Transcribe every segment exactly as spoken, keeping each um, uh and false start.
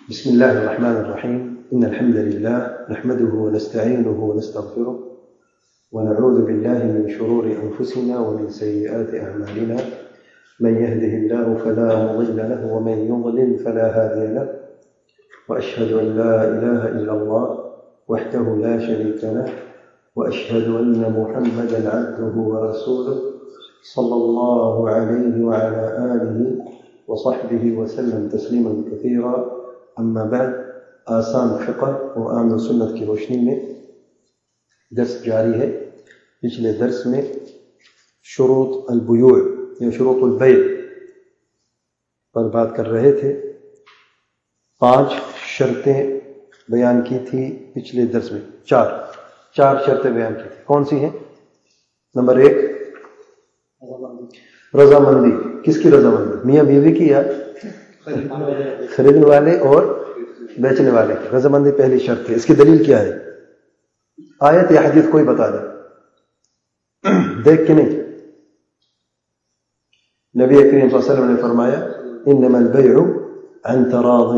بسم الله الرحمن الرحيم. إن الحمد لله نحمده ونستعينه ونستغفره ونعوذ بالله من شرور أنفسنا ومن سيئات أعمالنا. من يهده الله فلا مضل له ومن يضلل فلا هادي له. وأشهد أن لا إله إلا الله وحده لا شريك له وأشهد أن محمدا عبده ورسوله صلى الله عليه وعلى آله وصحبه وسلم تسليما كثيرا. اما بعد، آسان فقہ قرآن و سنت کی روشنی میں درس جاری ہے. پچھلے درس میں شروط البیوع یا شروط البیع پر بات کر رہے تھے. پانچ شرطیں بیان کی تھی پچھلے درس میں. چار چار شرطیں بیان کی تھی. کون سی ہیں؟ نمبر ایک رضامندی. کس کی رضامندی؟ میاں بیوی کی یا خریدنے والے اور بیچنے والے کی رضامندی پہلی شرط ہے. اس کی دلیل کیا ہے؟ آیت یا حدیث کوئی بتا دے. دیکھ کے نہیں. نبی کریم صلی اللہ علیہ وسلم نے فرمایا انما البیع عن تراض.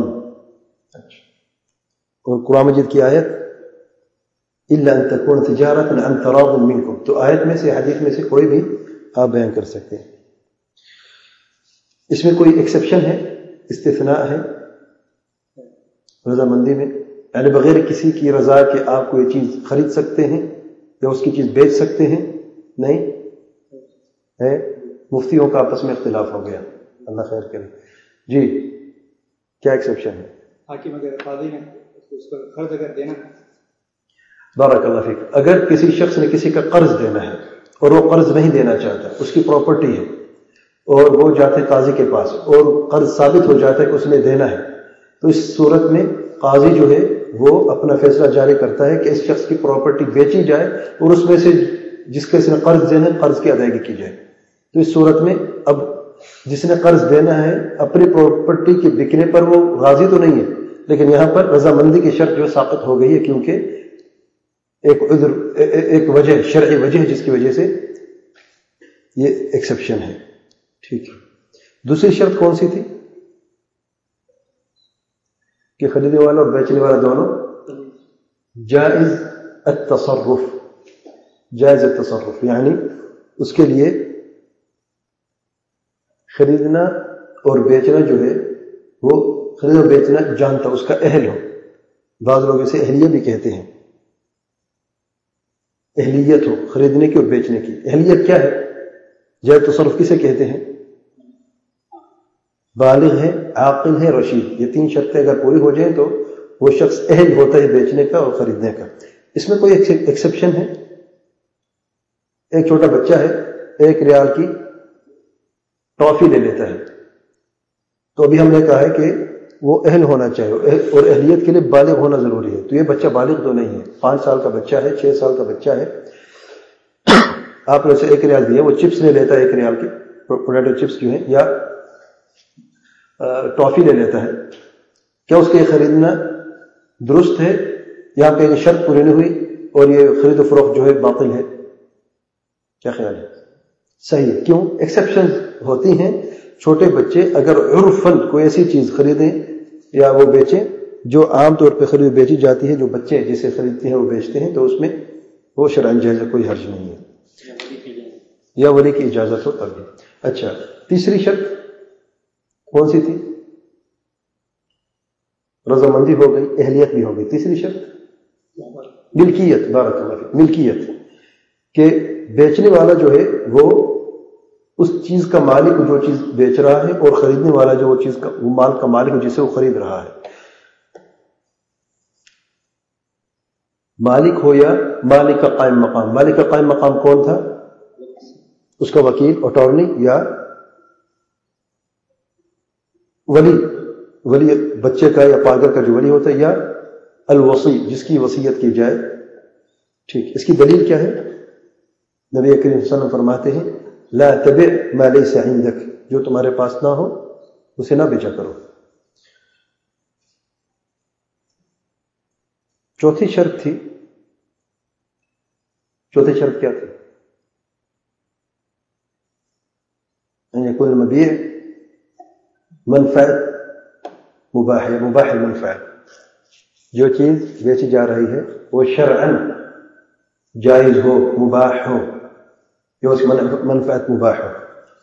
اور قرآن مجید کی آیت الا ان تكون تجارة عن تراض منكم. تو آیت میں سے حدیث میں سے کوئی بھی آپ بیان کر سکتے ہیں. اس میں کوئی ایکسیپشن ہے، استثناء ہے رضامندی میں؟ یعنی بغیر کسی کی رضا کے آپ کوئی چیز خرید سکتے ہیں یا اس کی چیز بیچ سکتے ہیں؟ نہیں ہے. مفتیوں کا آپس میں اختلاف ہو گیا، اللہ خیر کرے. جی کیا ایکسیپشن ہے؟ حاکم اگر قاضی نے اس پر قرض اگر دینا. بارک اللہ فیک. اگر کسی شخص نے کسی کا قرض دینا ہے اور وہ قرض نہیں دینا چاہتا، اس کی پراپرٹی ہے اور وہ جاتے قاضی کے پاس اور قرض ثابت ہو جاتا ہے کہ اس نے دینا ہے، تو اس صورت میں قاضی جو ہے وہ اپنا فیصلہ جاری کرتا ہے کہ اس شخص کی پراپرٹی بیچی جائے اور اس میں سے جس کے اس نے قرض دینا ہے قرض کی ادائیگی کی جائے. تو اس صورت میں اب جس نے قرض دینا ہے اپنی پراپرٹی کے بکنے پر وہ راضی تو نہیں ہے، لیکن یہاں پر رضامندی کی شرط جو ساقط ہو گئی ہے، کیونکہ ایک عذر ایک وجہ شرعی وجہ ہے جس کی وجہ سے یہ ایکسیپشن ہے. ٹھیک ہے. دوسری شرط کون سی تھی؟ کہ خریدنے والا اور بیچنے والا دونوں جائز التصرف. جائز التصرف یعنی اس کے لیے خریدنا اور بیچنا جو ہے وہ خریدنا اور بیچنا جانتا، اس کا اہل ہو. بعض لوگ اسے اہلیت بھی کہتے ہیں. اہلیت ہو خریدنے کی اور بیچنے کی. اہلیت کیا ہے؟ جائز تصرف کسے کہتے ہیں؟ بالغ ہے، عاقل ہے، رشید. یہ تین شرطیں اگر پوری ہو جائیں تو وہ شخص اہل ہوتا ہے بیچنے کا اور خریدنے کا. اس میں کوئی ایکسیپشن ہے؟ ایک چھوٹا بچہ ہے، ایک ریال کی ٹافی لے لیتا ہے، تو ابھی ہم نے کہا ہے کہ وہ اہل ہونا چاہیے اور اہلیت کے لیے بالغ ہونا ضروری ہے. تو یہ بچہ بالغ تو نہیں ہے، پانچ سال کا بچہ ہے، چھ سال کا بچہ ہے. آپ نے اسے ایک ریال دیا، وہ چپس لے لیتا ہے ایک ریال کی، پوٹیٹو چپس جو ہیں، یا ٹافی لے لیتا ہے. کیا اس کے خریدنا درست ہے؟ یہاں پہ شرط پوری نہیں ہوئی اور یہ خرید و فروخت جو ہے باطل ہے. کیا خیال ہے؟ صحیح ہے. کیوں؟ ایکسیپشن ہوتی ہیں. چھوٹے بچے اگر عرفاً کوئی ایسی چیز خریدیں یا وہ بیچیں جو عام طور پہ خرید بیچی جاتی ہے، جو بچے جسے خریدتے ہیں وہ بیچتے ہیں، تو اس میں وہ شرعاً جائز کوئی حرج نہیں ہے، یا ولی کی اجازت ہو تب بھی. اچھا، تیسری شرط کون سی تھی؟ رضامندی ہو گئی، اہلیت بھی ہو گئی. تیسری شرط ملکیت. بارک اللہ فیک. ملکیت، کہ بیچنے والا جو ہے وہ اس چیز کا مالک جو چیز بیچ رہا ہے، اور خریدنے والا جو وہ چیز کا وہ مال کا مالک جسے وہ خرید رہا ہے. مالک ہو یا مالک کا قائم مقام. مالک کا قائم مقام کون تھا؟ اس کا وکیل، اٹارنی، یا ولی. ولی بچے کا یا پاگل کا جو ولی ہوتا ہے، یا الوصی جس کی وصیت کی جائے. ٹھیک. اس کی دلیل کیا ہے؟ نبی کریم صلی اللہ علیہ وسلم فرماتے ہیں لا تبع ما ليس عندك. جو تمہارے پاس نہ ہو اسے نہ بیچا کرو. چوتھی شرط تھی. چوتھی شرط کیا تھی؟ ان يكون المبيع منفعت مباح ہے، مباح المنفع، جو چیز بیچی جا رہی ہے وہ شرعاً جائز ہو، مباح ہو، یا اس منفعت مباح ہو.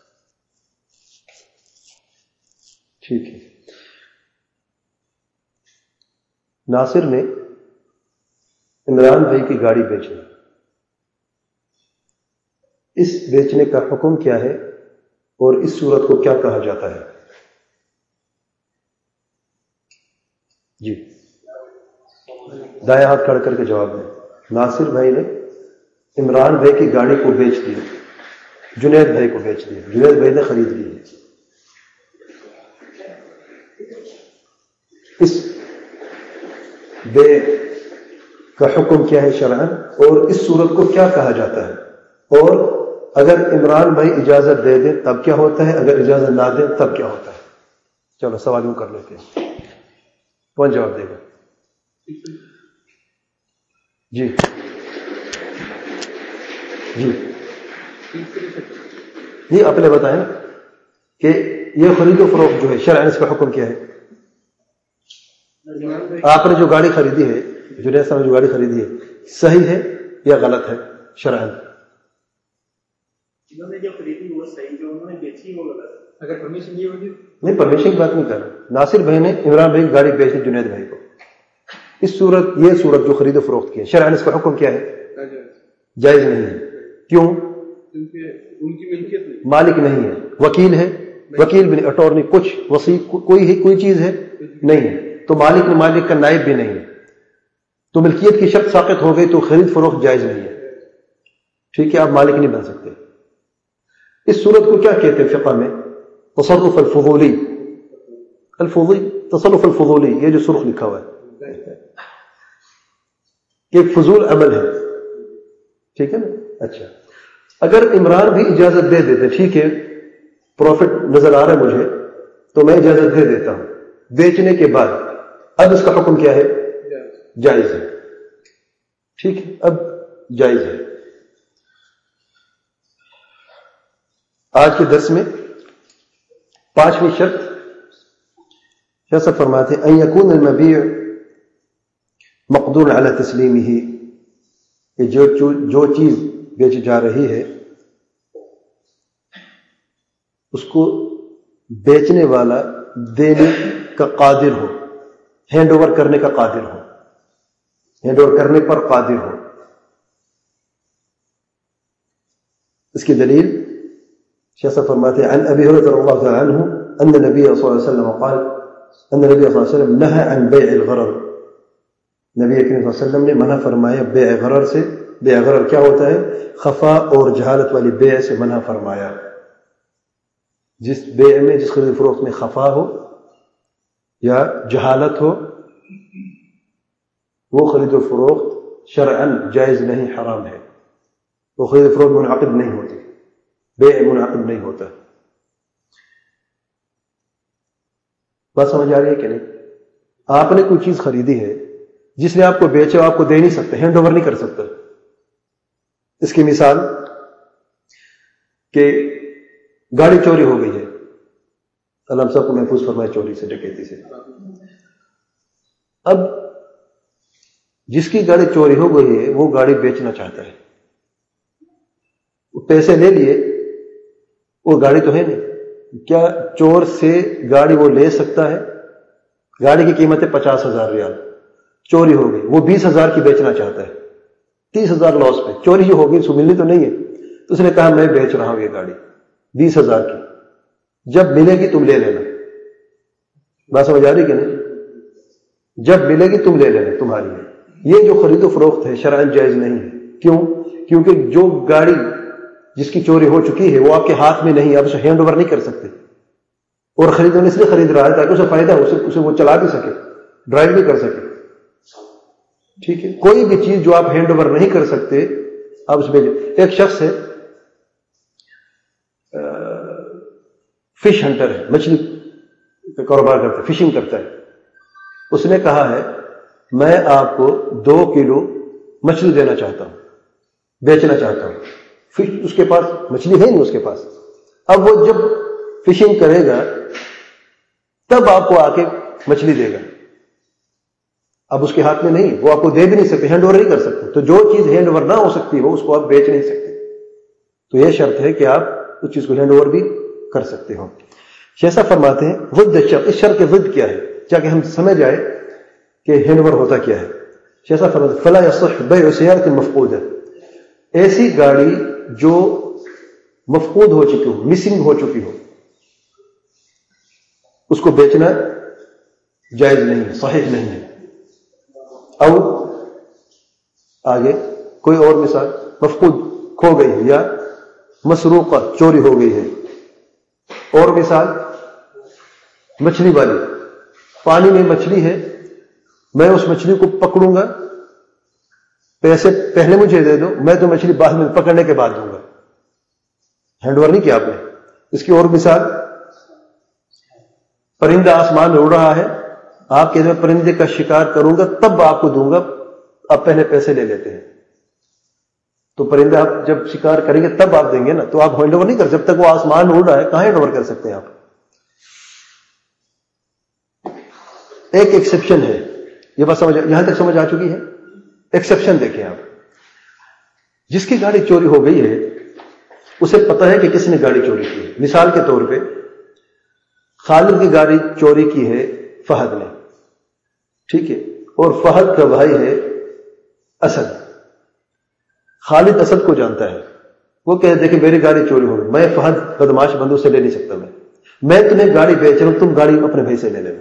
ٹھیک ہے. ناصر نے عمران بھائی کی گاڑی بیچ دی. اس بیچنے کا حکم کیا ہے اور اس صورت کو کیا کہا جاتا ہے؟ جی دائیں ہاتھ کھڑ کر کے جواب دیں. ناصر بھائی نے عمران بھائی کی گاڑی کو بیچ دی، جنید بھائی کو بیچ دی، جنید بھائی نے خرید لی. اس بے کا حکم کیا ہے شرعاً، اور اس صورت کو کیا کہا جاتا ہے؟ اور اگر عمران بھائی اجازت دے دیں تب کیا ہوتا ہے، اگر اجازت نہ دیں تب کیا ہوتا ہے؟ چلو سوال یوں کر لیتے ہیں، کون جواب دے گا؟ جی جی جی آپ نے بتایا کہ یہ خرید و فروخت جو ہے شرعاً اس کا حکم کیا ہے؟ آپ نے جو گاڑی خریدی ہے، جنید صاحب نے جو گاڑی خریدی ہے، صحیح ہے یا غلط ہے شرعاً؟ انہوں نے جو خریدی وہ صحیح، جو انہوں نے بیچی وہ غلط. اگر پرمیشن یہ ہوگی نہیں، پرمیشن کی بات نہیں کر رہا. ناصر بھائی نے عمران بھائی کی گاڑی بیچ دی جنید بھائی کو. اس صورت یہ صورت جو خرید و فروخت کی ہے شرعاً اس کا حکم کیا ہے؟ جائز نہیں ہے. کیوں؟ کیونکہ ان کی ملکیت نہیں، مالک نہیں ہے، وکیل ہے، وکیل بھی نہیں، اٹارنی کچھ وسیع کوئی ہی کوئی چیز ہے نہیں ہے، تو مالک نے مالک کا نائب بھی نہیں ہے، تو ملکیت کی شرط ساقط ہو گئی تو خرید فروخت جائز نہیں ہے. ٹھیک ہے، آپ مالک نہیں بن سکتے. اس صورت کو کیا کہتے ہیں فقہ میں؟ تصرف الفضولی. الفضولی تصرف الفضولی، یہ جو سرخ لکھا ہوا ہے کہ ایک فضول عمل ہے. ٹھیک ہے نا؟ اچھا، اگر عمران بھی اجازت دے دیتے، ٹھیک ہے پروفٹ نظر آ رہا ہے مجھے تو میں اجازت دے دیتا ہوں، بیچنے کے بعد اب اس کا حکم کیا ہے؟ جائز ہے. ٹھیک ہے، اب جائز ہے. آج کے درس میں پانچویں شرط شرط فرماتے ہیں ان یکون المبیع مقدور علی تسلیمہ، کہ جو جو چیز بیچی جا رہی ہے اس کو بیچنے والا دینے کا قادر ہو، ہینڈ اوور کرنے کا قادر ہو، ہینڈ اوور کرنے پر قادر ہو. اس کی دلیل شیخ فرماتے ہیں عن ابی ہریرہ رضی اللہ تعالی عنہ ان النبي صلی اللہ علیہ وسلم قال ان النبي صلی اللہ علیہ وسلم نهى عن بيع الغرر. نبی کریم صلی اللہ علیہ وسلم نے منع فرمایا بیع غرر سے. بیع غرر کیا ہوتا ہے؟ خفا اور جہالت والی بیع سے منع فرمایا. جس بیع میں، جس خرید فروخت میں خفا ہو یا جہالت ہو وہ خرید و فروخت شرعاً جائز نہیں، حرام ہے. وہ خرید و فروخت منعقد نہیں ہوتی، بیع منعقد نہیں ہوتا. بات سمجھ آ رہی ہے کہ نہیں؟ آپ نے کوئی چیز خریدی ہے، جس نے آپ کو بیچے آپ کو دے نہیں سکتے، ہینڈ اوور نہیں کر سکتا. اس کی مثال کہ گاڑی چوری ہو گئی ہے، اللہ سب کو محفوظ فرمائے چوری سے، ڈکیتی سے. اب جس کی گاڑی چوری ہو گئی ہے وہ گاڑی بیچنا چاہتا ہے، وہ پیسے لے لیے، وہ گاڑی تو ہے نہیں. کیا چور سے گاڑی وہ لے سکتا ہے؟ گاڑی کی قیمت ہے پچاس ہزار ریال، چوری ہو گئی، وہ بیس ہزار کی بیچنا چاہتا ہے، تیس ہزار لاس پہ. چوری جو ہوگی اس کو ملنی تو نہیں ہے، تو اس نے کہا میں بیچ رہا ہوں یہ گاڑی بیس ہزار کی، جب ملے گی تم لے لینا. بات سمجھ آ رہی کہ نہیں؟ جب ملے گی تم لے لینا، تمہاری ہے. یہ جو خرید و فروخت ہے شرعاً جائز نہیں ہے. کیوں؟ کیونکہ جو گاڑی جس کی چوری ہو چکی ہے وہ آپ کے ہاتھ میں نہیں، آپ اسے ہینڈ اوور نہیں کر سکتے. اور خریدنے اس لیے خرید رہا ہے تاکہ اسے فائدہ ہو، اسے, اسے وہ چلا بھی سکے، ڈرائیو بھی کر سکے. ٹھیک ہے، کوئی بھی چیز جو آپ ہینڈ اوور نہیں کر سکتے آپ اس میں. ایک شخص ہے فش ہنٹر ہے، مچھلی کا کاروبار کرتا ہے، فشنگ کرتا ہے. اس نے کہا ہے میں آپ کو دو کلو مچھلی دینا چاہتا ہوں، بیچنا چاہتا ہوں. فش اس کے پاس مچھلی ہے نہیں اس کے پاس. اب وہ جب فشنگ کرے گا تب آپ کو آ کے مچھلی دے گا. اب اس کے ہاتھ میں نہیں, وہ آپ کو دے بھی نہیں سکتے, ہینڈ اوور نہیں کر سکتے. تو جو چیز ہینڈ اوور نہ ہو سکتی ہو اس کو آپ بیچ نہیں سکتے. تو یہ شرط ہے کہ آپ اس چیز کو ہینڈ اوور بھی کر سکتے ہو. شیخ صاحب فرماتے ہیں ضد الشرط, اس شرط کے ضد کیا ہے, تاکہ ہم سمجھ آئے کہ ہینڈ اوور ہوتا کیا ہے. شیخ صاحب فرماتے ہیں فلا يصح بيع سيارة مفقودة, ایسی گاڑی جو مفقود ہو چکی ہو, مسنگ ہو چکی ہو, اس کو بیچنا جائز نہیں ہے, صحیح نہیں ہے. او آگے کوئی اور مثال, مفقود کھو گئی ہے یا مسروقہ چوری ہو گئی ہے. اور مثال مچھلی والی, پانی میں مچھلی ہے, میں اس مچھلی کو پکڑوں گا, پیسے پہلے مجھے دے دو, میں تو مچھلی بعد میں پکڑنے کے بعد دوں گا. ہینڈ اوور نہیں کیا آپ نے. اس کی اور مثال پرندہ آسمان میں اڑ رہا ہے, آپ کہتے ہیں پرندے کا شکار کروں گا تب آپ کو دوں گا, آپ پہلے پیسے لے لیتے ہیں. تو پرندہ آپ جب شکار کریں گے تب آپ دیں گے نا, تو آپ ہینڈ اوور نہیں کر, جب تک وہ آسمان میں اڑ رہا ہے کہاں ہینڈ اوور کر سکتے ہیں آپ. ایک ایکسیپشن ہے, یہ بات سمجھ, یہاں تک سمجھ آ چکی ہے. ایکسیپشن دیکھیں آپ, جس کی گاڑی چوری ہو گئی ہے اسے پتا ہے کہ کس نے گاڑی چوری کی ہے. مثال کے طور پہ خالد کی گاڑی چوری کی ہے فہد نے, ٹھیک ہے, اور فہد کا بھائی ہے اسد. خالد اسد کو جانتا ہے, وہ کہتے ہیں کہ میری گاڑی چوری ہو گئی, میں فہد بدماش بندو سے لے نہیں سکتا, میں میں تمہیں گاڑی بیچ رہا ہوں, تم گاڑی اپنے بھائی سے لے لینا.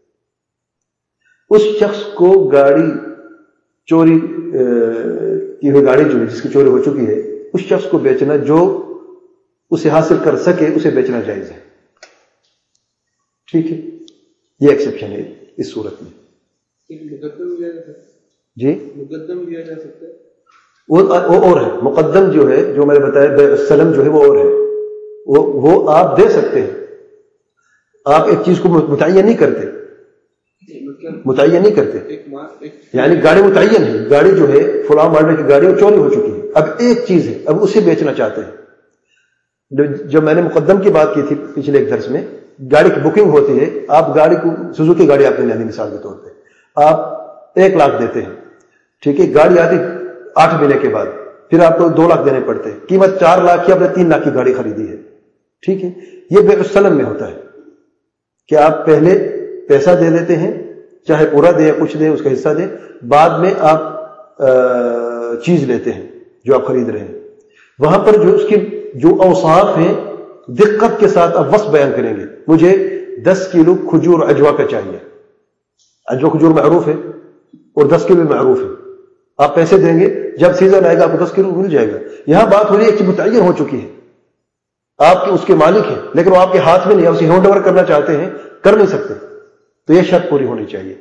اس شخص کو گاڑی چوری کی ہوئی گاڑی جو ہے جس کی چوری ہو چکی ہے, اس شخص کو بیچنا جو اسے حاصل کر سکے اسے بیچنا جائز ہے. ٹھیک ہے, یہ ایکسیپشن ہے اس صورت میں. مقدم لیا جا سکتا ہے, جی مقدم لیا جا سکتا ہے, وہ اور ہے. مقدم جو ہے جو میں نے بتایا بیع السلم جو ہے وہ اور ہے, وہ وہ آپ دے سکتے ہیں. آپ ایک چیز کو متعین نہیں کرتے, متعین نہیں کرتے. یعنی گاڑی متعین ہے, گاڑی جو ہے فلاں ماڈل کی گاڑی وہ چوری ہو چکی ہے, اب ایک چیز ہے, اب اسے بیچنا چاہتے ہیں. جب میں نے مقدم کی بات کی تھی پچھلے ایک درس میں, گاڑی کی بکنگ ہوتی ہے, آپ گاڑی کو سوزوکی گاڑی آپ نے لینی مثال کے طور پہ, آپ ایک لاکھ دیتے ہیں, ٹھیک ہے, گاڑی آتی آٹھ مہینے کے بعد, پھر آپ کو دو لاکھ دینے پڑتے ہیں, قیمت چار لاکھ کی آپ نے تین لاکھ کی گاڑی خریدی ہے. ٹھیک ہے, یہ بیع السلم میں ہوتا ہے کہ آپ پہلے پیسہ دے دیتے ہیں, چاہے پورا دے یا کچھ دے, اس کا حصہ دے, بعد میں آپ چیز لیتے ہیں جو آپ خرید رہے ہیں. وہاں پر جو اس کی جو اوصاف ہیں دقت کے ساتھ آپ وصف بیان کریں گے. مجھے دس کلو کھجور اجوا کا چاہیے, اجوا کھجور معروف ہے اور دس کلو معروف ہے, آپ پیسے دیں گے, جب سیزن آئے گا آپ کو دس کلو مل جائے گا. یہاں بات ہو رہی ہے ایک چیز متعین ہو چکی ہے, آپ کے اس کے مالک ہیں, لیکن وہ آپ کے ہاتھ میں نہیں, آپ اسے ہینڈ اوور کرنا چاہتے ہیں, کر نہیں سکتے. تو یہ شرط پوری ہونی چاہیے.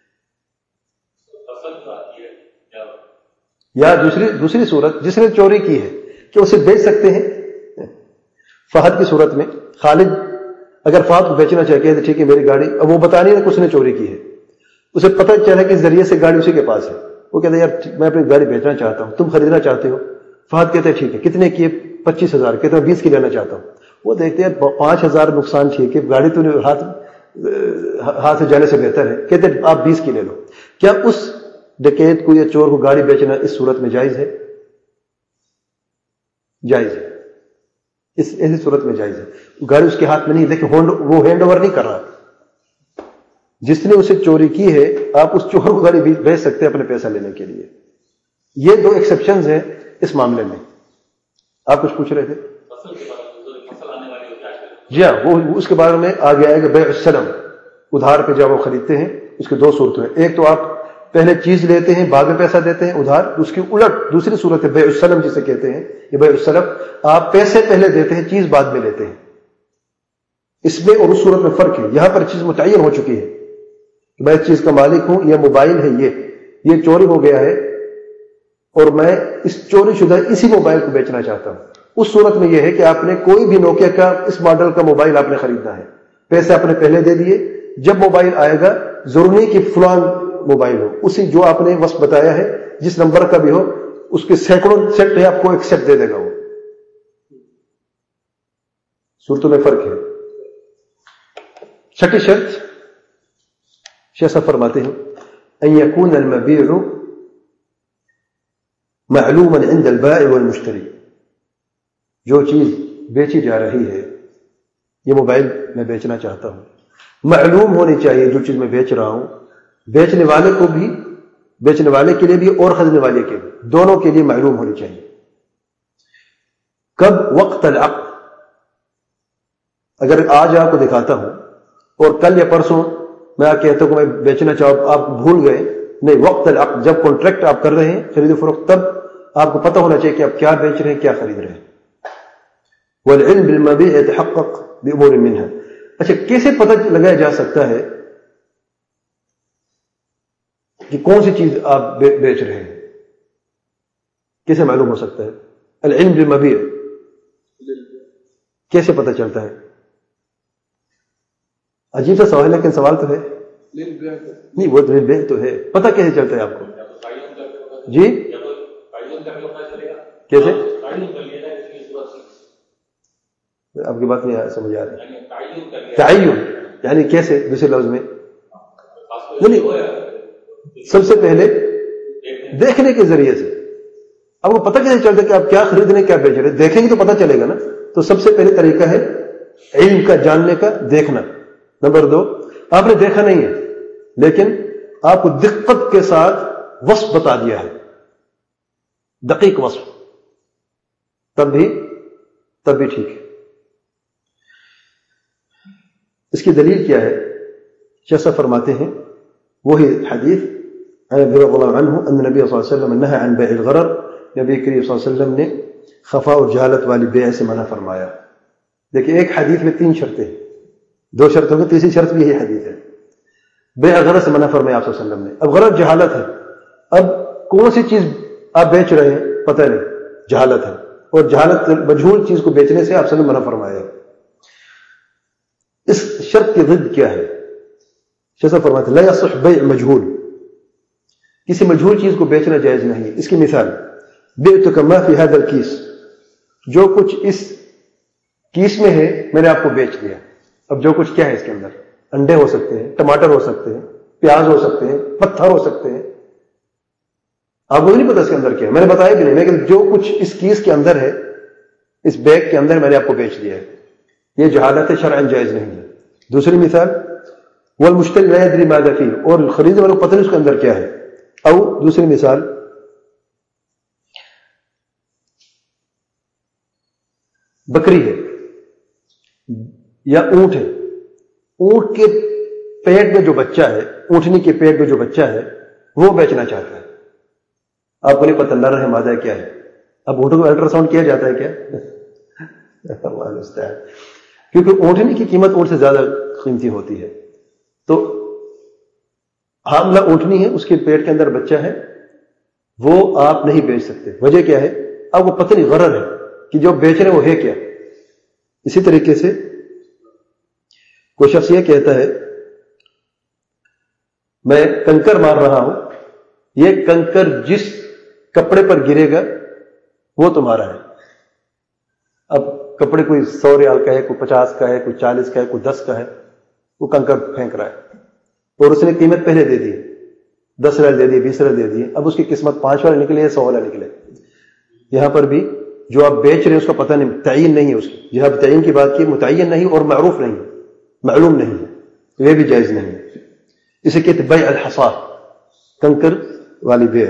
یا دوسری دوسری صورت جس نے چوری کی ہے کہ اسے بیچ سکتے ہیں. فہد کی صورت میں خالد اگر فہد کو بیچنا چاہے, ٹھیک ہے میری گاڑی, اب وہ بتا نہیں کہ اس نے چوری کی ہے, اسے پتہ چلا کہ اس ذریعے سے گاڑی اسی کے پاس ہے. وہ کہتے ہیں یار میں اپنی گاڑی بیچنا چاہتا ہوں, تم خریدنا چاہتے ہو. فہد کہتے ہیں ٹھیک ہے, کتنے کی ہے, پچیس ہزار. کہتے ہیں بیس کی لینا چاہتا ہوں. وہ دیکھتے ہیں پانچ ہزار نقصان ٹھیک ہے, گاڑی تو ہاتھ ہاتھ سے جانے سے بہتر ہے. کہتے ہیں آپ بیس کی لے لو. کیا اس ڈکیت کو یا چور کو گاڑی بیچنا اس صورت میں جائز ہے؟ جائز ہے, اس ایسی صورت میں جائز ہے. گاڑی اس کے ہاتھ میں نہیں, دیکھیں وہ ہینڈ اوور نہیں کر رہا. جس نے اسے چوری کی ہے آپ اس چور کو گاڑی بیچ سکتے ہیں اپنے پیسہ لینے کے لیے. یہ دو ایکسیپشنز ہیں اس معاملے میں. آپ کچھ پوچھ رہے تھے؟ جی ہاں, وہ اس کے بارے میں آگے آئے گا. بیع السلم, ادھار پہ جب وہ خریدتے ہیں اس کے دو صورتیں ہیں. ایک تو آپ پہلے چیز لیتے ہیں بعد میں پیسہ دیتے ہیں ادھار. اس کی الٹ دوسری صورت ہے بیع السلم جسے کہتے ہیں. یہ بیع السلم, آپ پیسے پہلے دیتے ہیں چیز بعد میں لیتے ہیں. اس میں اور اس صورت میں فرق ہے. یہاں پر چیز متعین ہو چکی ہے کہ میں اس چیز کا مالک ہوں, یہ موبائل ہے, یہ یہ چوری ہو گیا ہے اور میں اس چوری شدہ اسی موبائل کو بیچنا چاہتا ہوں. اس صورت میں یہ ہے کہ آپ نے کوئی بھی نوکیا کا اس ماڈل کا موبائل آپ نے خریدنا ہے, پیسے آپ نے پہلے دے دیے. جب موبائل آئے گا ضروری کہ فلان موبائل ہو, اسی جو آپ نے وصف بتایا ہے جس نمبر کا بھی ہو, اس کے سینکڑوں سیٹ ہے, آپ کو ایک سیٹ دے دے گا. وہ صورتوں میں فرق ہے. چھٹی شرط شیخ صاحب فرماتے ہیں ان يكون المبيع معلوما عند البائع والمشتری، جو چیز بیچی جا رہی ہے، یہ موبائل میں بیچنا چاہتا ہوں، معلوم ہونی چاہیے جو چیز میں بیچ رہا ہوں، بیچنے والے کو بھی، بیچنے والے کے لیے بھی اور خریدنے والے کے بھی، دونوں کے لیے معلوم ہونی چاہیے۔ کب؟ وقت العقد، اگر آج آپ کو دکھاتا ہوں اور کل یا پرسوں میں آپ کہتا ہوں کہ میں بیچنا چاہوں، آپ بھول گئے، نہیں، وقت العقد، جب کانٹریکٹ آپ کر رہے ہیں خرید و فروخت، تب آپ کو پتہ ہونا چاہیے کہ آپ کیا بیچ رہے ہیں، کیا خرید رہے ہیں۔ والعلم بالمبيع يتحقق بأمور منها، اچھا کیسے پتہ لگایا جا سکتا ہے کہ کون سی چیز آپ بیچ رہے ہیں، کیسے معلوم ہو سکتا ہے؟ العلم بالمبيع کیسے پتہ چلتا ہے؟ عجیب سا سوال ہے، لیکن سوال تو ہے نہیں، وہ للبيع تو ہے، پتہ کیسے چلتا ہے آپ کو؟ جی کیسے؟ آپ کی بات نہیں سمجھ آ رہی۔ تعین یعنی کیسے؟ دوسرے لفظ میں نہیں، سب سے پہلے دیکھنے کے ذریعے سے آپ کو پتہ کیسے چلتا ہے کہ آپ کیا خرید رہے ہیں، کیا بیچ رہے ہیں؟ دیکھیں گے تو پتہ چلے گا نا۔ تو سب سے پہلے طریقہ ہے علم کا، جاننے کا، دیکھنا۔ نمبر دو، آپ نے دیکھا نہیں ہے لیکن آپ کو دقت کے ساتھ وصف بتا دیا ہے، دقیق وصف، تب بھی تب بھی ٹھیک ہے۔ اس کی دلیل کیا ہے؟ شیخ صاحب فرماتے ہیں وہی حدیث عن ابی رضی اللہ عنہ ان نبی صلی اللہ علیہ وسلم نہى عن بیع الغرر، نبی کریم صلی اللہ علیہ وسلم نے خفاء اور جہالت والی بیع سے منع فرمایا۔ دیکھیں ایک حدیث میں تین شرطیں، دو شرطوں میں تیسری شرط بھی یہی حدیث ہے، بیع غرر سے منع فرمایا آپ صلی اللہ علیہ وسلم نے۔ اب غرر جہالت ہے، اب کون سی چیز آپ بیچ رہے ہیں پتہ نہیں، جہالت ہے، اور جہالت مجہول چیز کو بیچنے سے آپ صلی اللہ علیہ وسلم منع فرمایا۔ اس شرط کی ضد کیا ہے؟ شیخ صاحب فرماتے ہیں لا یصح بیع مجہول، کسی مجہول چیز کو بیچنا جائز نہیں۔ اس کی مثال بعتک ما فی ھذا الکیس، جو کچھ اس کیس میں ہے میں نے آپ کو بیچ دیا۔ اب جو کچھ کیا ہے اس کے اندر؟ انڈے ہو سکتے ہیں، ٹماٹر ہو سکتے ہیں، پیاز ہو سکتے ہیں، پتھر ہو سکتے ہیں، آپ کو نہیں پتا اس کے اندر کیا ہے، میں نے بتایا بھی نہیں، لیکن جو کچھ اس کیس کے اندر ہے، اس بیگ کے اندر میں نے آپ کو بیچ دیا ہے، یہ جہالت شرعاً جائز نہیں ہے۔ دوسری مثال والمشتری لا يدري ماذا فيه، اور خریدنے والے کو پتہ نہیں اس کے اندر کیا ہے۔ او دوسری مثال بکری ہے یا اونٹ ہے، اونٹ کے پیٹ میں جو بچہ ہے، اونٹنی کے پیٹ میں جو بچہ ہے وہ بیچنا چاہتا ہے، آپ کو نہیں پتہ نر ہے مادہ کیا ہے۔ اب اونٹوں کو الٹرا ساؤنڈ کیا جاتا ہے کیا؟ اللہ المستعان، کیونکہ اونٹنی کی قیمت اونٹ سے زیادہ قیمتی ہوتی ہے۔ تو حاملہ اونٹنی ہے، اس کے پیٹ کے اندر بچہ ہے، وہ آپ نہیں بیچ سکتے۔ وجہ کیا ہے؟ آپ کو پتہ نہیں، غرر ہے کہ جو بیچ رہے ہیں وہ ہے کیا۔ اسی طریقے سے کوئی شخص یہ کہتا ہے میں کنکر مار رہا ہوں، یہ کنکر جس کپڑے پر گرے گا وہ تمہارا ہے۔ اب کپڑے کوئی سو ریال کا ہے، کوئی پچاس کا ہے، کوئی چالیس کا ہے، کوئی دس کا ہے، وہ کنکر پھینک رہا ہے اور اس نے قیمت پہلے دے دی، دس ریال دے دی، بیس ریال دے دی، اب اس کی قسمت پانچ والا نکلے یا سو والا نکلے۔ یہاں پر بھی جو آپ بیچ رہے ہیں اس کا پتہ نہیں، تعین نہیں ہے اس کی، جہاں تعین کی بات کی، متعین نہیں اور معروف نہیں، معلوم نہیں ہے، تو یہ بھی جائز نہیں ہے۔ اسے کہتے بیع الحصا، کنکر والی بیع۔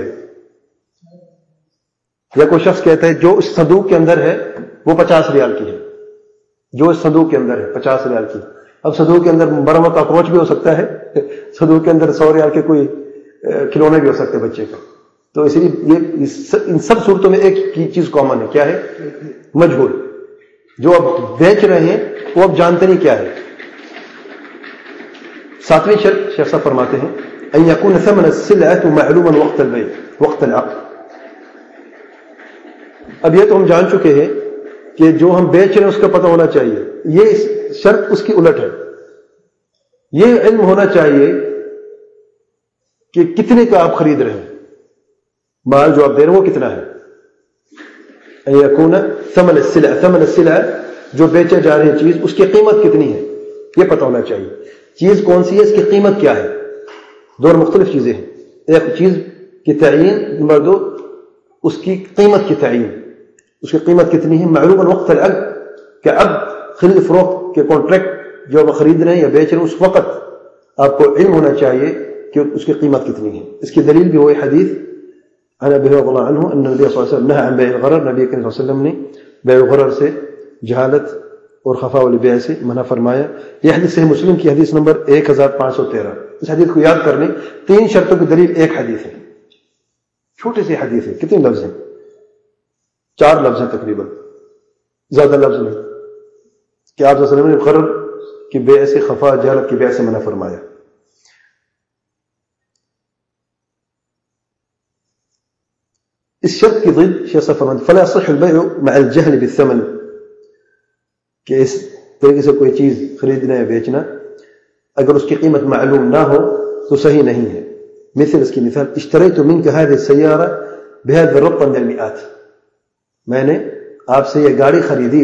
یا کوئی شخص کہتا ہے جو اس صندوق کے اندر ہے وہ پچاس ریال کی ہے، جو اس صندوق کے اندر ہے پچاس ریال کی۔ اب صندوق کے اندر مرا ہوا کاکروچ بھی ہو سکتا ہے، صندوق کے اندر سو ریال کے کوئی کھلونے بھی ہو سکتے ہیں بچے کا۔ تو اس لیے یہ ان سب صورتوں میں ایک چیز کامن ہے، کیا ہے؟ مجہول۔ جو آپ بیچ رہے ہیں وہ آپ جانتے نہیں کیا ہے۔ ساتویں شرط شیخ صاحب فرماتے ہیں ان يكون ثمن السلعة معلوما وقت البيع وقت العقد۔ اب یہ تو ہم جان چکے ہیں کہ جو ہم بیچ رہے ہیں اس کا پتہ ہونا چاہیے، یہ شرط اس کی الٹ ہے۔ یہ علم ہونا چاہیے کہ کتنے کا آپ خرید رہے ہیں، مال جو آپ دے رہے ہیں وہ کتنا ہے۔ ان يكون ثمن السلعة، ثمن السلعة جو بیچے جا رہی چیز اس کی قیمت کتنی ہے یہ پتہ ہونا چاہیے۔ چیز کون سی ہے، اس کی قیمت کیا ہے۔ دو مختلف چیزیں ہیں. ایک چیز کی تعین، نمبر دو اس کی قیمت کی تعین. اس کی قیمت کتنی ہے معلوم الوقت العقد کہ اب خرید فروخت کے کانٹریکٹ جو آپ خرید رہے ہیں یا بیچ رہے ہیں اس وقت آپ کو علم ہونا چاہیے کہ اس کی قیمت کتنی ہے. اس کی دلیل بھی وہی حدیث عن ابی رضی اللہ عنہ ان نبی صلی اللہ علیہ وسلم نهى عن بيع الغرر. نبی کریم صلی اللہ علیہ وسلم نے بیع الغرر سے، جہالت اور خفا والبیع سے منع فرمایا. یہ حدیث صحیح مسلم کی حدیث نمبر ایک ہزار پانچ سو تیرہ. اس حدیث کو یاد کر لیں. تین شرطوں کی دلیل ایک حدیث ہے، چھوٹی سی حدیث ہے. کتنے لفظ ہیں؟ چار لفظ ہیں تقریباً، زیادہ لفظ نہیں. کہ آپ صلی اللہ علیہ وسلم نے غرر کی بیع سے، خفا جہالت کی بیع سے منع فرمایا. اس شرط کی ضد شیخ صاحب فرماتے فلا يصح البيع مع الجهل بالثمن، کہ اس طریقے سے کوئی چیز خریدنا یا بیچنا اگر اس کی قیمت معلوم نہ ہو تو صحیح نہیں ہے. مثل اس کی مثال اشتریت منك هذه السيارة بهذا الرقم من المئات، میں نے آپ سے یہ گاڑی خریدی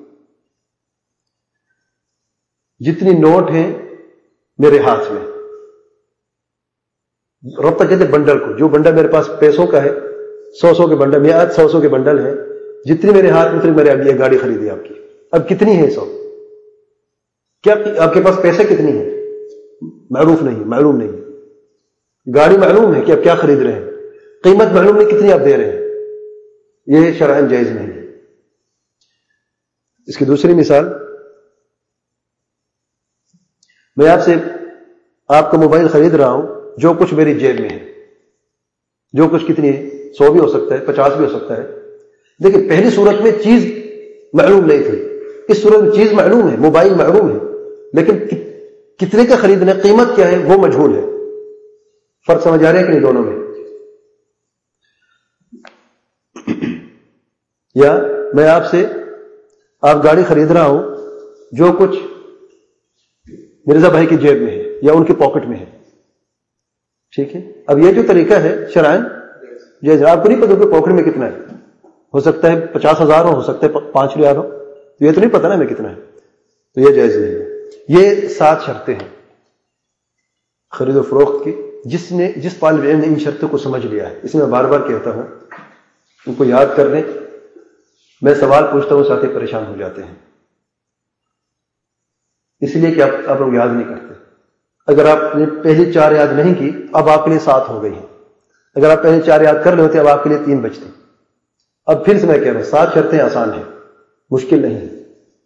جتنی نوٹ ہیں میرے ہاتھ میں. رقم کہتے ہیں بنڈل کو، جو بنڈل میرے پاس پیسوں کا ہے، سو سو کے بنڈل، میعاد سو سو کے بنڈل ہیں، جتنی میرے ہاتھ میں میں نے یہ گاڑی خریدی آپ کی. اب کتنی ہے سو؟ کیا آپ کے پاس پیسے کتنی ہیں؟ معروف نہیں، معلوم نہیں. گاڑی معلوم ہے کہ آپ کیا خرید رہے ہیں، قیمت معلوم نہیں کتنی آپ دے رہے ہیں. یہ شرعاً جائز نہیں ہے. اس کی دوسری مثال، میں آپ سے آپ کا موبائل خرید رہا ہوں، جو کچھ میری جیب میں ہے، جو کچھ کتنی ہے، سو بھی ہو سکتا ہے، پچاس بھی ہو سکتا ہے. دیکھیں پہلی صورت میں چیز معلوم نہیں تھی، اس صورت میں چیز معلوم ہے، موبائل معلوم ہے، لیکن کتنے کا خریدنا، قیمت کیا ہے وہ مجہول ہے. فرق سمجھ آ رہا ہے کہ نہیں دونوں میں؟ یا میں آپ سے آپ گاڑی خرید رہا ہوں، جو کچھ مرزا بھائی کی جیب میں ہے یا ان کی پاکٹ میں ہے، ٹھیک ہے. اب یہ جو طریقہ ہے شرعاً جیسے آپ کو نہیں پتا کہ پاکٹ میں کتنا ہے، ہو سکتا ہے پچاس ہزار ہو، ہو سکتا ہے پانچ ریال ہو، تو یہ تو نہیں پتا نا میں کتنا ہے، تو یہ جائز نہیں ہے. یہ سات شرطیں ہیں خرید و فروخت کی. جس نے جس طالب علم نے ان شرطوں کو سمجھ لیا ہے، اس میں میں بار بار کہتا ہوں ان کو یاد کر لیں. میں سوال پوچھتا ہوں، ساتھی پریشان ہو جاتے ہیں اس لیے کہ آپ آپ لوگ یاد نہیں کرتے. اگر آپ نے پہلی چار یاد نہیں کی اب آپ کے لیے سات ہو گئی ہیں. اگر آپ پہلے چار یاد کر رہے ہوتے اب آپ کے لیے تین بچتے. اب پھر سے میں کہہ رہا ہوں سات شرطیں آسان ہیں، مشکل نہیں ہے.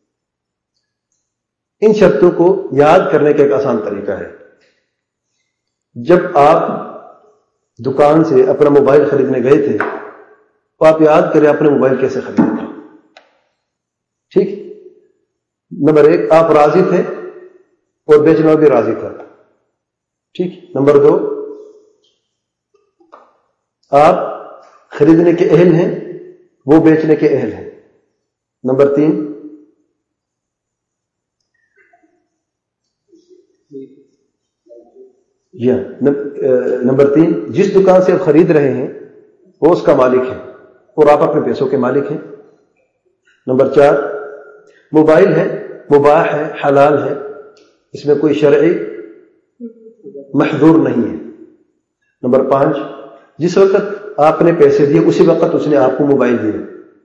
ان شرطوں کو یاد کرنے کا ایک آسان طریقہ ہے. جب آپ دکان سے اپنا موبائل خریدنے گئے تھے تو آپ یاد کریں اپنے موبائل کیسے خریدا تھا. ٹھیک، نمبر ایک آپ راضی تھے اور بیچنے والا بھی راضی تھا. ٹھیک. نمبر دو آپ خریدنے کے اہل ہیں، وہ بیچنے کے اہل ہیں. نمبر تین یا نمبر تین جس دکان سے آپ خرید رہے ہیں وہ اس کا مالک ہے اور آپ اپنے پیسوں کے مالک ہیں. نمبر چار موبائل ہے، مباح ہے، حلال ہے، اس میں کوئی شرعی محظور نہیں ہے. نمبر پانچ جس وقت آپ نے پیسے دیے اسی وقت اس نے آپ کو موبائل دیا،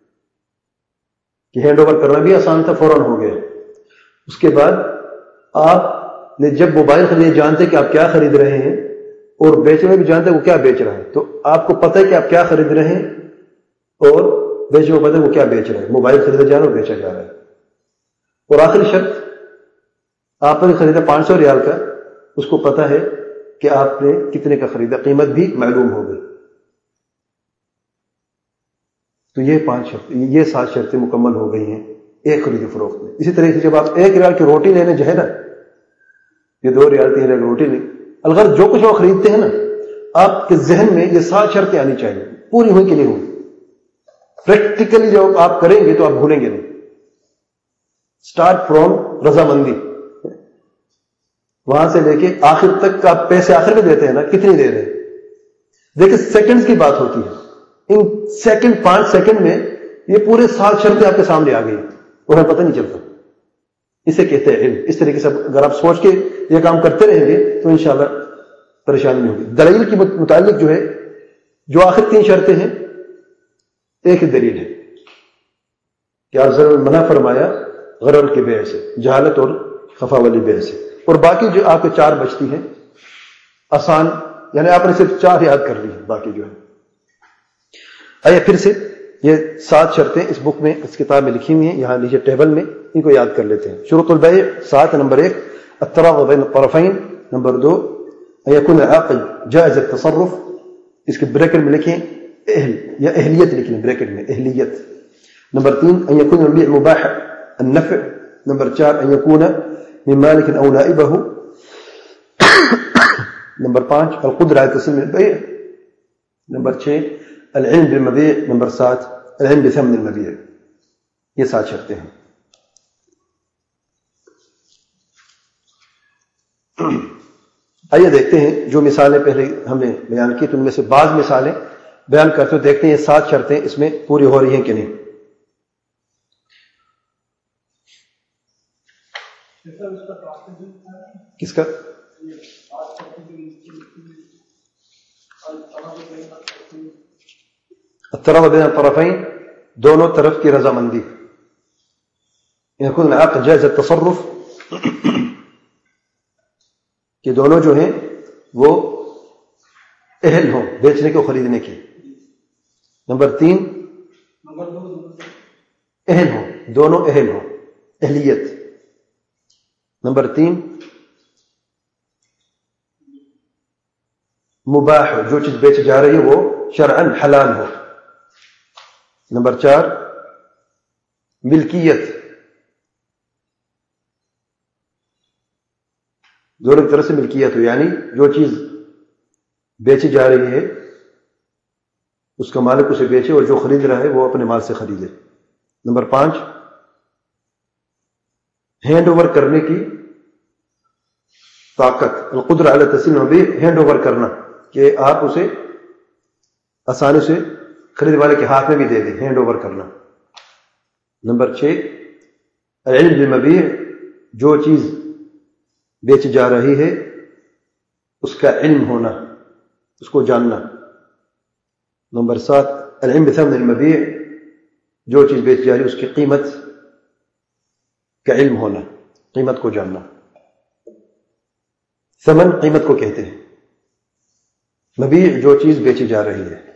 کہ ہینڈ اوور کرنا بھی آسان تھا، فوراً ہو گیا. اس کے بعد آپ نے جب موبائل خریدے جانتے کہ آپ کیا خرید رہے ہیں اور بیچنے بھی جانتے وہ کیا بیچ رہا ہے، تو آپ کو پتہ ہے کہ آپ کیا خرید رہے ہیں اور بیچنے کو پتہ ہے وہ کیا بیچ رہے ہیں. موبائل خریدا جا رہا ہے اور بیچا جا رہا ہے. اور آخری شرط آپ نے خریدا پانچ سو ریال کا، اس کو پتہ ہے کہ آپ نے کتنے کا خریدا، قیمت بھی معلوم ہو گئی. تو یہ پانچ شرط یہ سات شرطیں مکمل ہو گئی ہیں ایک خرید و فروخت میں. اسی طریقے سے جب آپ ایک ریال کی روٹی لینے جائیں نا، یہ دو ریال تین ریال کی روٹی نہیں، الغرض جو کچھ وہ خریدتے ہیں نا، آپ کے ذہن میں یہ سات شرطیں آنی چاہیے، پوری ہوئی کہ نہیں ہوئی. پریکٹیکلی جب آپ کریں گے تو آپ بھولیں گے نہیں. اسٹارٹ فرام رضامندی، وہاں سے لے کے آخر تک آپ پیسے آخر میں دیتے ہیں نا، کتنی دے رہے ہیں. دیکھیں سیکنڈز کی بات ہوتی ہے، ان سیکنڈ پانچ سیکنڈ میں یہ پورے سات شرطیں آپ کے سامنے آ گئی اور ہمیں پتہ نہیں چلتا. اسے کہتے ہیں علم. اس طریقے سے اگر آپ سوچ کے یہ کام کرتے رہیں گے تو انشاءاللہ پریشانی نہیں ہوگی. دلیل کے متعلق جو ہے جو آخر تین شرطیں ہیں ایک ہی دلیل ہے کہ آپ ضرور منع فرمایا غرر کے بیع سے, جہالت اور خفا والی بیع سے, اور باقی جو آپ کے چار بچتی ہیں آسان, یعنی آپ نے صرف چار یاد کر لی ہیں, باقی جو ہے. آئیے پھر سے یہ سات شرطیں اس بک میں اس کتاب میں لکھی ہوئی ہیں, یہاں نیچے ٹیبل میں, ان کو یاد کر لیتے ہیں. شروط البیع سات. نمبر ایک التراض بین الطرفین. نمبر دو ان یکون العقد جائز التصرف, اس کے بریکٹ میں لکھیں اہل یا اہلیت لکھ لیں بریکٹ میں اہلیت. نمبر تین ان یکون البیع مباح النفع. نمبر چار ان یکون من مالک او نائبہ. نمبر پانچ القدرہ علی تسلیم البیع. نمبر چھ العلم بالمبیع. نمبر سات العلم بثمن المبیع. یہ سات شرطیں ہیں. آئیے دیکھتے ہیں جو مثالیں پہلے ہم نے بیان کی تو ان میں سے بعض مثالیں بیان کرتے ہوئے دیکھتے ہیں یہ سات شرطیں اس میں پوری ہو رہی ہیں کہ نہیں. کس کا؟ التراض بین الطرفین, دونوں طرف کی رضامندی. یکون العقد جائز التصرف, کہ دونوں جو ہیں وہ اہل ہوں بیچنے کو خریدنے کی. نمبر تین اہل ہوں, دونوں اہل ہوں, اہلیت. نمبر تین مباح ہو, جو چیز بیچی جا رہی ہے وہ شرعاً حلال ہو. نمبر چار ملکیت, دونوں طرف سے ملکیت ہو, یعنی جو چیز بیچی جا رہی ہے اس کا مالک اسے بیچے اور جو خرید رہا ہے وہ اپنے مال سے خریدے. نمبر پانچ ہینڈ اوور کرنے کی طاقت, القدرہ علی تسلیم البیع, ہینڈ اوور کرنا کہ آپ اسے آسانی سے خرید والے کے ہاتھ میں بھی دے دیں, ہینڈ اوور کرنا. نمبر چھ العلم بالمبیع, جو چیز بیچی جا رہی ہے اس کا علم ہونا, اس کو جاننا. نمبر سات العلم بثمن المبیع, جو چیز بیچی جا رہی ہے اس کی قیمت کا علم ہونا, قیمت کو جاننا. ثمن قیمت کو کہتے ہیں, مبیع جو چیز بیچی جا رہی ہے.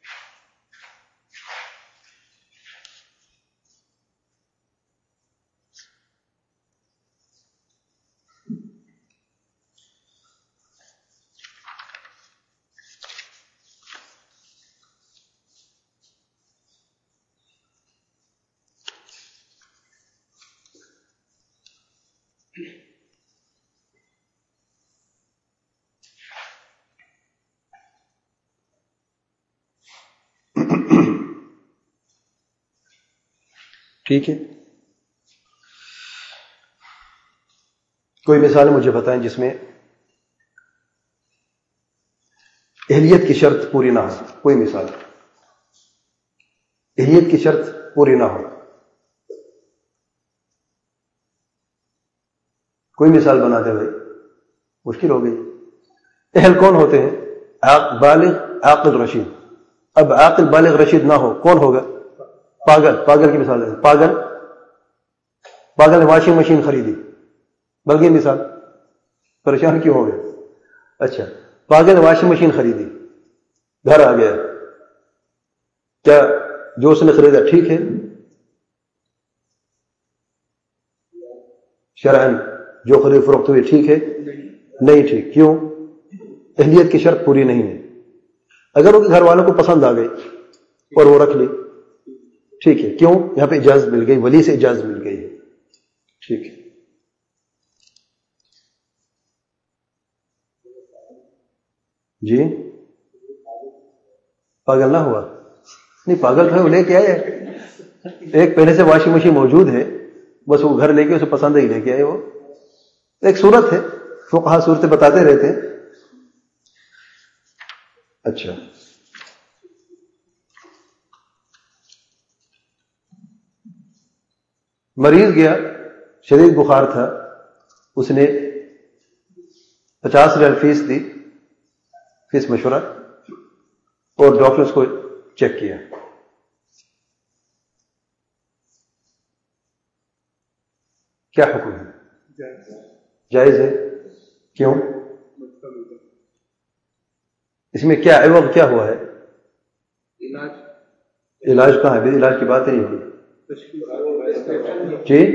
ٹھیک ہے, کوئی مثال مجھے بتائیں جس میں اہلیت کی شرط پوری نہ ہو. کوئی مثال اہلیت کی شرط پوری نہ ہو, کوئی مثال بنا دے بھائی, مشکل ہو گئی. اہل کون ہوتے ہیں؟ بالغ عاقل رشید. اب عاقل بالغ رشید نہ ہو کون ہوگا؟ پاگل. پاگل کی مثال ہے, پاگل پاگل نے واشنگ مشین خریدی, بلکہ مثال پریشان کیوں ہو گئے؟ اچھا, پاگل نے واشنگ مشین خریدی, گھر آ گیا, کیا جو اس نے خریدا ٹھیک ہے؟ شرعاً جو خرید فروخت ہوئی ٹھیک ہے؟ نہیں ٹھیک. کیوں؟ اہلیت کی شرط پوری نہیں ہے. اگر ان کے گھر والوں کو پسند آ گئی اور وہ رکھ لی ٹھیک ہے. کیوں؟ یہاں پہ اجازت مل گئی, ولی سے اجازت مل گئی ہے. ٹھیک ہے. جی پاگل نہ ہوا؟ نہیں, پاگل ہے وہ لے کے آئے. ایک پہلے سے واشنگ مشین موجود ہے, بس وہ گھر لے کے اسے پسند ہی لے کے آئے. وہ ایک صورت ہے, فقہا صورتیں بتاتے رہتے ہیں. اچھا, مریض گیا, شدید بخار تھا, اس نے پچاس ریال فیس دی, فیس مشورہ اور ڈاکٹر اس کو چیک کیا. کیا حکم ہے؟ جائز ہے. کیوں؟ اس میں کیا عوض کیا ہوا ہے؟ علاج کہاں ہے؟ علاج کی بات ہی نہیں ہوئی. جی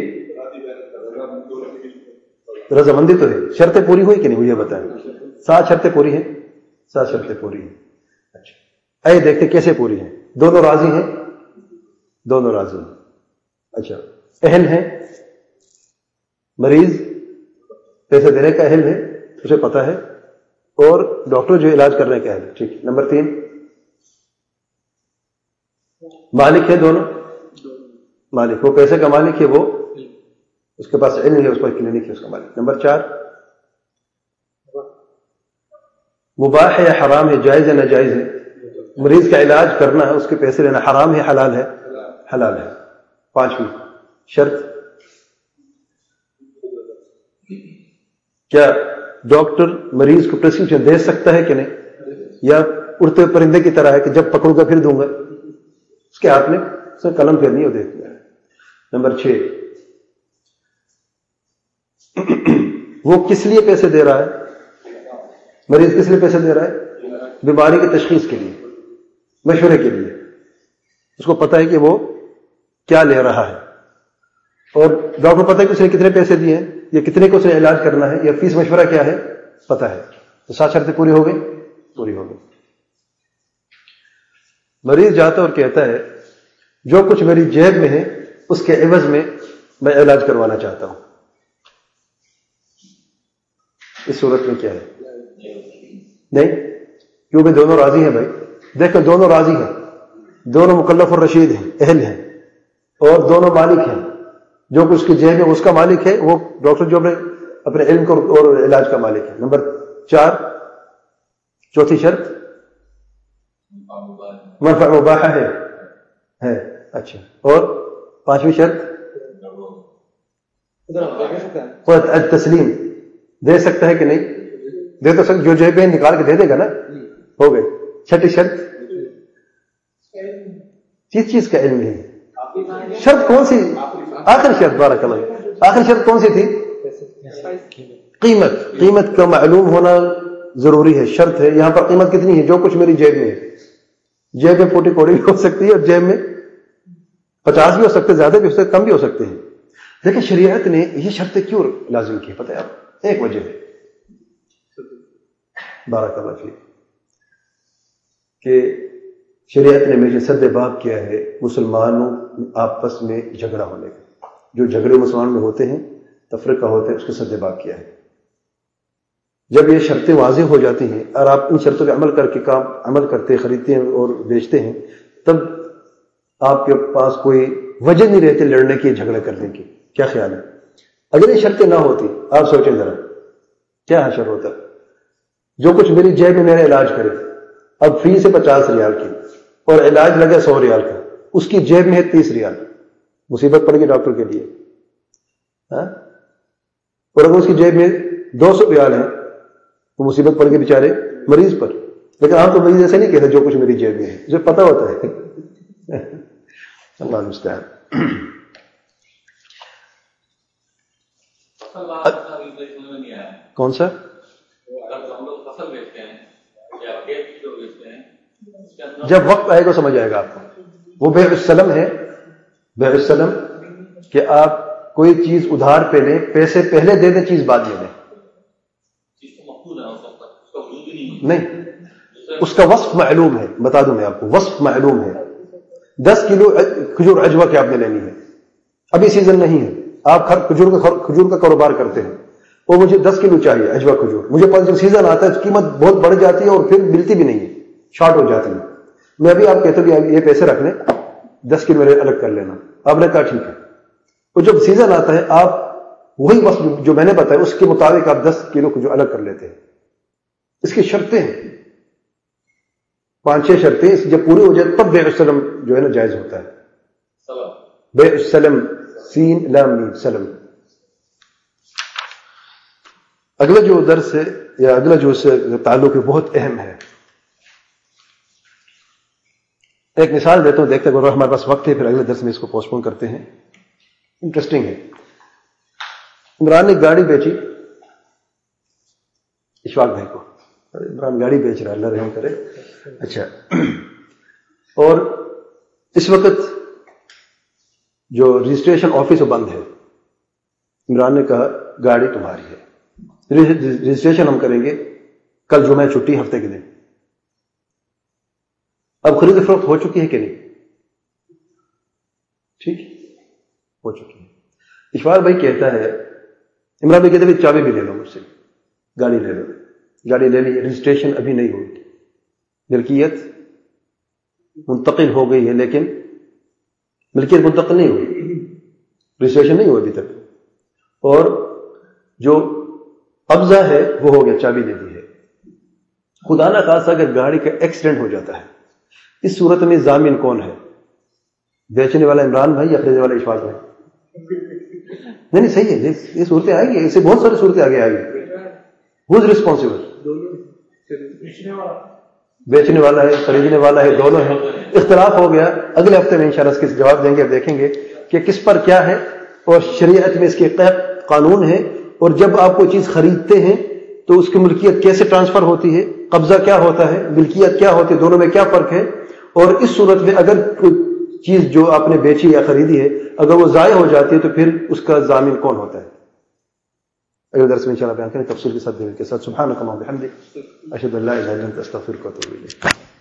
رضامندی تو ہے. شرطیں پوری ہوئی کہ نہیں مجھے بتائیں. سات شرطیں پوری ہیں. سات شرطیں پوری ہیں. اچھا اے دیکھتے کیسے پوری ہیں. دونوں راضی ہیں. دونوں راضی ہیں. اچھا اہل ہیں. مریض پیسے دینے کا اہل ہے, اسے پتا ہے, اور ڈاکٹر جو علاج کرنے کا اہل ہے. ٹھیک. نمبر تین, مالک ہے دونوں. مالک, وہ پیسے کا مالک ہے, وہ اس کے پاس علم ہے, اس پر کلینک ہے اس کا مالک. نمبر چار, مباح ہے یا حرام ہے, جائز ہے ناجائز ہے. مریض کا علاج کرنا ہے, اس کے پیسے لینا حرام ہے حلال ہے؟ حلال ہے. پانچویں شرط, کیا ڈاکٹر مریض کو پرسکرپشن دے سکتا ہے کہ نہیں, یا اڑتے پرندے کی طرح ہے کہ جب پکڑوں گا پھر دوں گا؟ اس کے ہاتھ میں اس نے قلم پھیرنی ہے, وہ دیکھتا ہے. نمبر چھ, وہ کس لیے پیسے دے رہا ہے؟ مریض کس لیے پیسے دے رہا ہے؟ بیماری کی تشخیص کے لیے, مشورے کے لیے. اس کو پتا ہے کہ وہ کیا لے رہا ہے, اور ڈاکٹر پتا ہے کہ اس نے کتنے پیسے دیے ہیں, یا کتنے کو اس نے علاج کرنا ہے, یا فیس مشورہ کیا ہے, پتا ہے. تو سات شرطیں پوری ہو گئی. پوری ہو گئی. مریض جاتا اور کہتا ہے جو کچھ میری جیب میں ہے اس کے عوض میں میں علاج کروانا چاہتا ہوں. اس صورت میں کیا ہے؟ نہیں, کیونکہ دونوں راضی ہیں. بھائی دیکھو دونوں راضی ہیں, دونوں مکلف اور رشید ہیں, اہل ہیں, اور دونوں مالک ہیں. جو کچھ کی جیب میں اس کا مالک ہے, وہ ڈاکٹر جو اپنے اپنے علم کو اور علاج کا مالک ہے. نمبر چار, چوتھی شرط, منفع مباح ہے ہے اچھا. اور پانچویں شرط, تسلیم, دے سکتا ہے کہ نہیں؟ دے تو سکتا, جو جیب میں نکال کے دے دے گا نا, ہو گئے. چھٹی شرط, چیز چیز کا علم نہیں. شرط کون سی؟ آخر شرط, بارک اللہ, آخر شرط کون سی تھی؟ قیمت. قیمت کا معلوم ہونا ضروری ہے, شرط ہے. یہاں پر قیمت کتنی ہے؟ جو کچھ میری جیب میں ہے. جیب میں پوٹی کوڑی بھی ہو سکتی ہے, اور جیب میں پچاس بھی ہو سکتے, زیادہ بھی ہو سکتے, کم بھی ہو سکتے ہیں. لیکن شریعت نے یہ شرطیں کیوں لازم کی پتہ ہے آپ؟ ایک وجہ ہے, بارک اللہ فیک, کہ شریعت نے مجھے سد باب کیا ہے مسلمانوں آپس میں جھگڑا ہونے کا. جو جھگڑے مسلمان میں ہوتے ہیں, تفرقہ ہوتے ہیں, اس کو سد باب کیا ہے. جب یہ شرطیں واضح ہو جاتی ہیں اور آپ ان شرطوں پہ عمل کر کے کام عمل کرتے, خریدتے ہیں اور بیچتے ہیں, تب آپ کے پاس کوئی وجہ نہیں رہتی لڑنے کی, جھگڑے کرنے کی. کیا خیال ہے؟ اگر یہ شرطیں نہ ہوتی, آپ سوچیں ذرا کیا حشر ہوتا. جو کچھ میری جیب میں میرا علاج کرے, اب فیس ہے پچاس ریال کی اور علاج لگا سو ریال کا, اس کی جیب میں ہے تیس ریال, مصیبت پڑ گئی ڈاکٹر کے لیے. ہاں, اور اگر اس کی جیب میں دو سو ریال ہے تو مصیبت پڑ گئی بیچارے مریض پر. لیکن آپ تو مریض ایسے نہیں کہتے جو کچھ میری جیب میں ہے, مجھے پتا ہوتا ہے. اللہ المستعان. کون سا؟ جب وقت آئے گا سمجھ آئے گا آپ کو. وہ بیع السلم ہے. بیع السلم کہ آپ کوئی چیز ادھار پہ لیں, پیسے پہلے دے دیں, چیز بعد میں لیں. نہیں, اس کا وصف معلوم ہے. بتا دوں میں آپ کو, وصف معلوم ہے. دس کلو کھجور عجوا کی آپ نے لینی ہے, ابھی سیزن نہیں ہے, آپ کھجور کا کھجور کا کاروبار کرتے ہیں, اور مجھے دس کلو چاہیے عجوا کھجور. مجھے پاس جب سیزن آتا ہے قیمت بہت بڑھ جاتی ہے اور پھر ملتی بھی نہیں ہے, شارٹ ہو جاتی ہے. میں ابھی آپ کہتا ہوں یہ پیسے رکھ لیں, دس کلو میرے الگ کر لینا. آپ نے کہا ٹھیک ہے. اور جب سیزن آتا ہے آپ وہی وصف جو میں نے بتایا اس کے مطابق آپ دس کلو کھجور الگ کر لیتے ہیں. اس کی شرطیں ہیں, پانچ چھ شرطیں. جب پوری ہو جائے تب بیع السلم جو ہے نا جائز ہوتا ہے. بیع السلم, سین لام میم, سلم. اگلا جو درس ہے یا اگلا جو اس سے تعلق ہے بہت اہم ہے. ایک مثال دیتا ہوں، دیکھتے ہیں، ہمارے پاس وقت ہے، پھر اگلے درس میں اس کو پوسٹ پون کرتے ہیں. انٹرسٹنگ ہے. عمران نے گاڑی بیچی اشفاق بھائی کو. عمران گاڑی بیچ رہا ہے، اللہ رحم کرے. اچھا، اور اس وقت جو رجسٹریشن آفس وہ بند ہے. عمران نے کہا گاڑی تمہاری ہے، رجسٹریشن ہم کریں گے کل جمعہ چھٹی ہفتے کے دن. اب خرید فروخت ہو چکی ہے کہ نہیں؟ ٹھیک ہو چکی ہے. اشفاق بھائی کہتا ہے، عمران بھائی کہتے ہیں چابی بھی لے لو مجھ سے، گاڑی لے لو. گاڑی لے لی، رجسٹریشن ابھی نہیں ہوئی، ملکیت منتقل ہو گئی ہے لیکن ملکیت منتقل نہیں ہوئی، رجسٹریشن نہیں ہوئی ابھی تک. اور جو قبضہ ہے وہ ہو گیا، چابی دے دی ہے. خدا نہ خاصا اگر گاڑی کا ایکسیڈنٹ ہو جاتا ہے، اس صورت میں ضامن کون ہے؟ بیچنے والا عمران بھائی یا خریدنے والا اشفاق بھائی؟ نہیں نہیں صحیح ہے، یہ صورتیں آئیں گی، اسے بہت ساری صورتیں آگے آئیں گی. Who is responsible? بیچنے والا ہے، خریدنے والا ہے، دونوں ہیں. اختلاف ہو گیا، اگلے ہفتے میں انشاءاللہ اس کے جواب دیں گے، دیکھیں گے کہ کس پر کیا ہے اور شریعت میں اس کے قانون ہے. اور جب آپ کوئی چیز خریدتے ہیں تو اس کی ملکیت کیسے ٹرانسفر ہوتی ہے، قبضہ کیا ہوتا ہے، ملکیت کیا ہوتی ہے، دونوں میں کیا فرق ہے. اور اس صورت میں اگر کوئی چیز جو آپ نے بیچی یا خریدی ہے اگر وہ ضائع ہو جاتی ہے تو پھر اس کا ضامن کون ہوتا ہے؟ اگلے درس میں انشاءاللہ بیان کریں تفصیل کے ساتھ. کے ساتھ سبحانک اللہم و بحمدک اشہد ان لا الہ الا انت استغفرک و اتوب الیک.